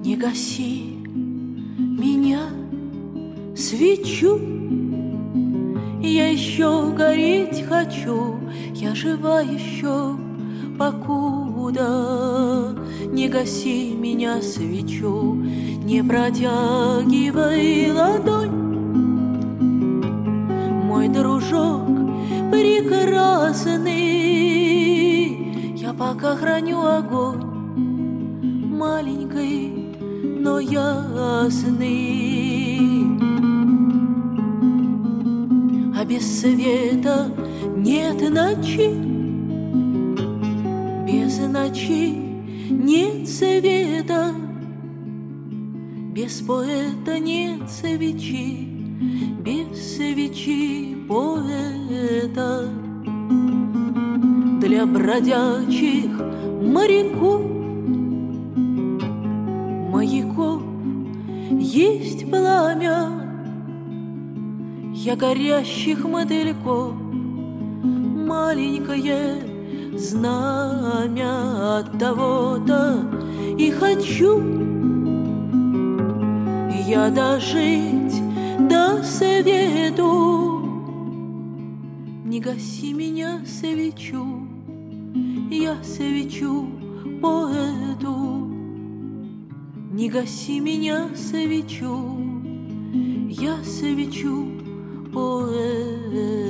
Не гаси меня, свечу, я еще гореть хочу, я жива еще, покуда. Не гаси меня, свечу, не протягивай ладонь. Мой дружок прекрасный, я пока храню огонь, маленький, но ясный. А без света нет ночи, без ночи нет света, без поэта нет свечи, без свечи поэта. Для бродячих моряков, маяков есть пламя, я горящих мотыльков маленькое знамя. От того-то и хочу я дожить до свету. Не гаси меня, свечу, я свечу поэту. Не гаси меня, свечу, я свечу поэту.